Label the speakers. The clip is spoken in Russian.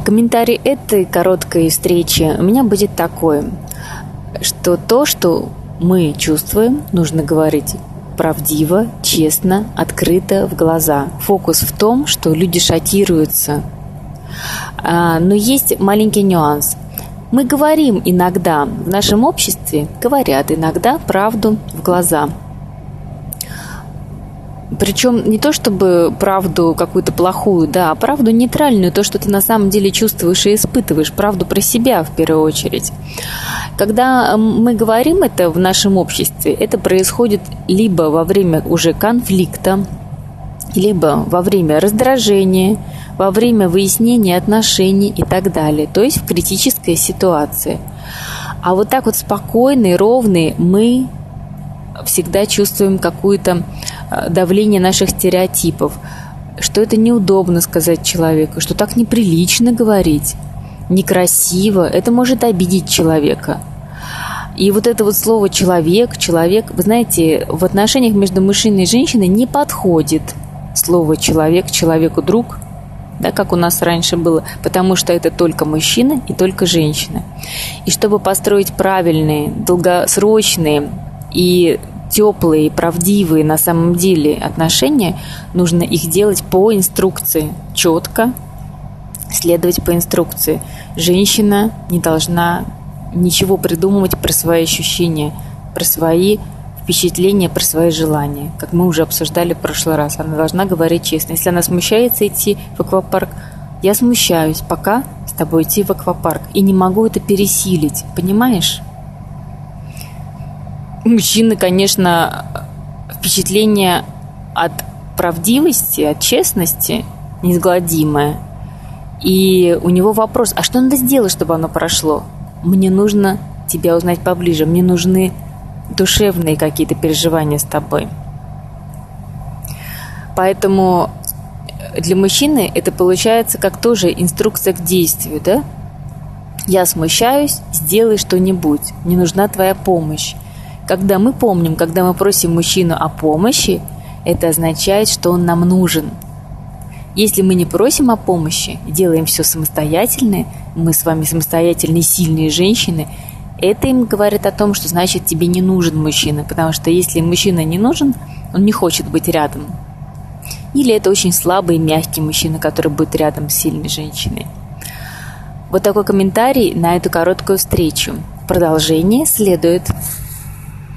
Speaker 1: Комментарий этой короткой встречи у меня будет такой, что то, что мы чувствуем, нужно говорить правдиво, честно, открыто в глаза. Фокус в том, что люди шокируются. Но есть маленький нюанс. Мы говорим иногда, в нашем обществе говорят иногда правду в глаза. Причем не то чтобы правду какую-то плохую, да, а правду нейтральную, то, что ты на самом деле чувствуешь и испытываешь, правду про себя в первую очередь. Когда мы говорим это в нашем обществе, это происходит либо во время уже конфликта, либо во время раздражения, во время выяснения отношений и так далее, то есть в критической ситуации. А вот так вот спокойные, ровные мы всегда чувствуем какое-то давление наших стереотипов, что это неудобно сказать человеку, что так неприлично говорить, некрасиво, это может обидеть человека. И вот это вот слово человек, вы знаете, в отношениях между мужчиной и женщиной не подходит слово человек, человеку друг, да, как у нас раньше было, потому что это только мужчина и только женщина. И чтобы построить правильные, долгосрочные и теплые, правдивые на самом деле отношения, нужно их делать по инструкции, четко следовать по инструкции. Женщина не должна ничего придумывать про свои ощущения, про свои впечатления, про свои желания. Как мы уже обсуждали в прошлый раз, она должна говорить честно. Если она смущается идти в аквапарк, я смущаюсь пока с тобой идти в аквапарк и не могу это пересилить, понимаешь? Мужчины, конечно, впечатление от правдивости, от честности неизгладимое. И у него вопрос, а что надо сделать, чтобы оно прошло? Мне нужно тебя узнать поближе, мне нужны душевные какие-то переживания с тобой. Поэтому для мужчины это получается как тоже инструкция к действию, да? Я смущаюсь, сделай что-нибудь, мне нужна твоя помощь. Когда мы помним, когда мы просим мужчину о помощи, это означает, что он нам нужен. Если мы не просим о помощи, делаем все самостоятельно, мы с вами самостоятельные, сильные женщины, это им говорит о том, что значит тебе не нужен мужчина, потому что если мужчина не нужен, он не хочет быть рядом. Или это очень слабый, мягкий мужчина, который будет рядом с сильной женщиной. Вот такой комментарий на эту короткую встречу. Продолжение следует.